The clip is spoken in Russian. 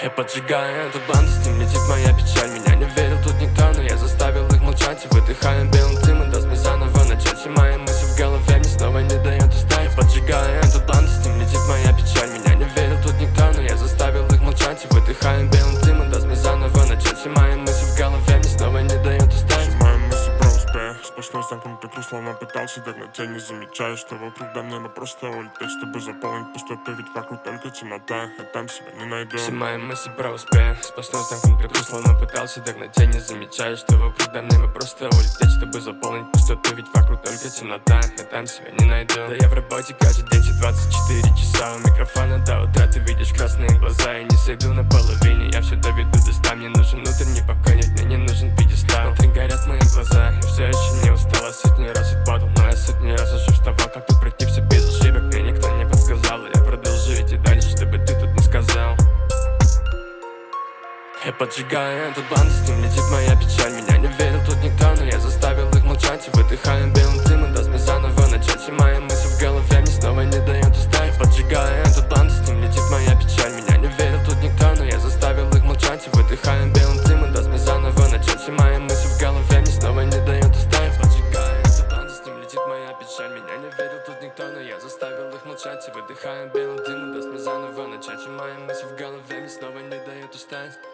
Я поджигаю этот блант, с ним летит моя печаль. Меня не верил тут никто, но я заставил их молчать. И выдыхаю белым дымом, даст мне заново начать. Все мои мысли в голове мне снова не дают устать. Я поджигаю этот блант, с ним летит моя печаль. Меня не верил тут никто, но я заставил их молчать. И выдыхаю белым дымом, даст мне заново начать. Все мои мысли в голове мне снова не дают устать. Все мои мысли про успех, сплошной замкнутый круг, словно пытался догнать. Я не замечаю, что вокруг да мне просто улететь, чтобы заполнить пустоту, ведь вокруг только темнота, я там себя не найду. Все мои мысли про успех, сплошной замкнутый круг, словно пытался догнать. Я не замечаю, что вокруг да мне просто улететь, чтобы заполнить пустоту, ведь вокруг только темнота, я там себя не найду. Да я в работе каждый день, все 24 часа у микрофона до утра. Ты видишь красные глаза, я не сойду на половине. Я все доведу до 100, мне нужен внутренний покой, нет, мне не нужен пьедестал. Внутри горят мои глаза, я все еще не устала. Сотни раз ведь падал, но я сотни раз уже вставал. Как тут пройти все без ошибок, мне никто не подсказал. И я продолжу идти дальше, чтобы ты тут не сказал. Я поджигаю этот блант, с ним летит моя печаль. Меня не верил тут никто, но я заставил их молчать. И выдыхаю белым дымом, даст мне заново начать. Все мои мысли в голове мне снова не дают устать. Я поджигаю этот блант, с ним летит моя печаль. Меня не верил тут никто, но я заставил их молчать. И выдыхаю белым дымом, даст мне заново начать. Все мои мысли в голове мне снова не дают устать. Я поджигаю этот блант, с ним летит моя печаль. Меня не верил тут никто, но я заставил их молчать. И выдыхаю белым дымом, даст мне заново начать. Все мои мысли в голове мне снова не дают устать.